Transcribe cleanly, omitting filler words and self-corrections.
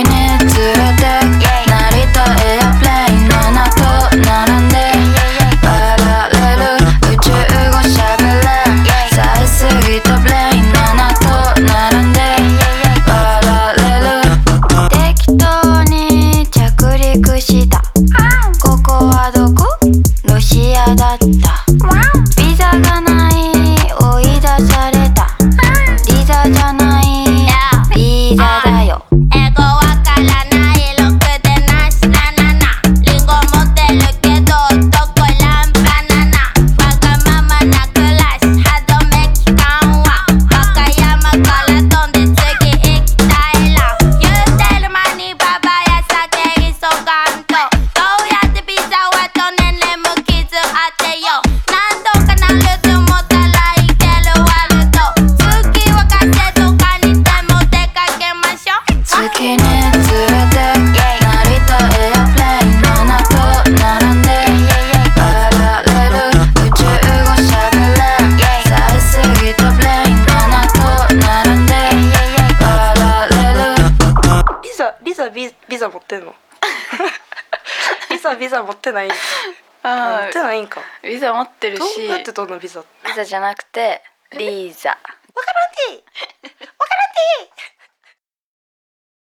に連れて成田エアプレイン7と並んでパラレル宇宙語しゃべれさえすぎたブレイン7と並んでパラレル適当に着陸したここはどこロシアだったビザがない追い出されたリザじゃないビザだよ英語わからないろくでなしなななリンゴ持ってるけどどこらんバナナわがままな暮らし歯止め期間は和歌山から飛んで次行きたいら言うてる間にババや酒急がんとどうやってビザはと年齢無傷当てよ何度かなると思ったらいけるワルド月はカセとかにでも出かけましょう月に連れて成田エアプレイン7と並んでパラレル宇宙語しゃべれさえすぎたブレイン7と並んでパラレルビザ持ってんのビザ持ってない持ってないんかビザ持ってるどうしやって取るのビザビザじゃなくてリーザわからんて